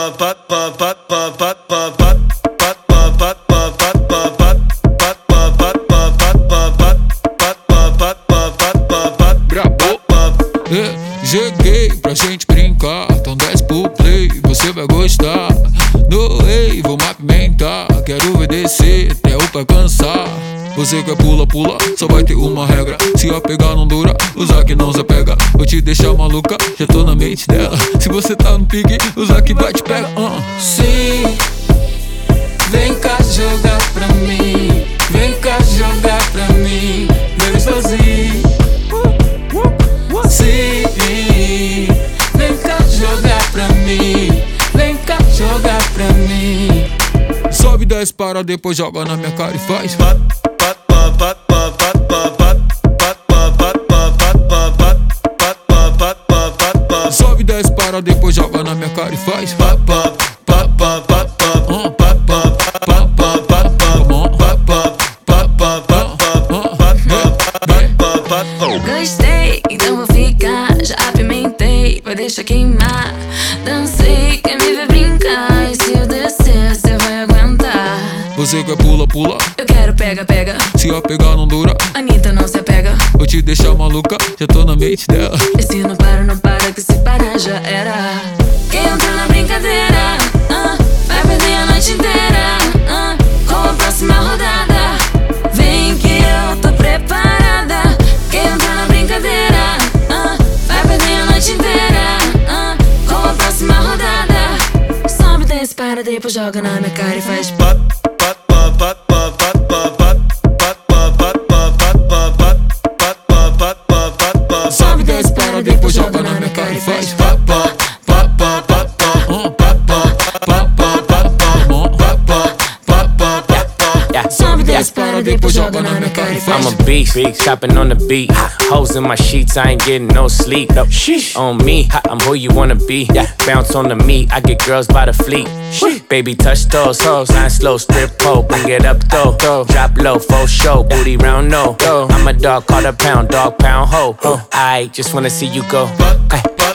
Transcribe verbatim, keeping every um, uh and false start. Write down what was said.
Cheguei pra gente brincar, então desce pro play, você vai gostar. No rei, vamos apimentar, quero obedecer até o pé cansar. Você quer pula, pula, só vai ter uma regra. Se a pegar não dura, usar que não se pega. Vou te deixar maluca, já tô na mente dela. Se você tá no pique, usar que vai te pega. uh. Sim, vem cá jogar pra mim. Vem cá jogar pra mim, meu sozinho. Sim, vem cá jogar pra mim. Vem cá jogar pra mim. Sobe, desce, para, depois joga na minha cara e faz. Sobe, desce, para, depois joga na minha cara e faz. Gostei, então vou ficar. Já apimentei, vai deixar queimar. Dancei, quer me ver brincar. E se eu descer, cê vai aguentar. Você quer pula, pula, eu quero pega, pega. Se a pegar não dura, Anitta não se apega. vou te deixar maluca, já tô na mente dela. E se não para, não para, que se parar já era. Quem entra na brincadeira uh, vai perder a noite inteira uh, com a próxima rodada. Vem que eu tô preparada. Quem entra na brincadeira uh, vai perder a noite inteira uh, com a próxima rodada. Sobe, desce, para, depois joga na minha cara e faz pat. Sobe, desce, para, depois joga na minha cara e faz. Sobe, desce, para, depois joga na minha cara e faz. I'm a beast, chopping on the beat. Hoes in my sheets, I ain't getting no sleep. No, on me, I'm who you wanna be. Bounce on the meat, I get girls by the fleet. Baby, touch those hoes, line slow, strip pole, bring it up though. Drop low, full show, booty round no. I'm a dog, call a pound, dog pound ho. I just wanna see you go.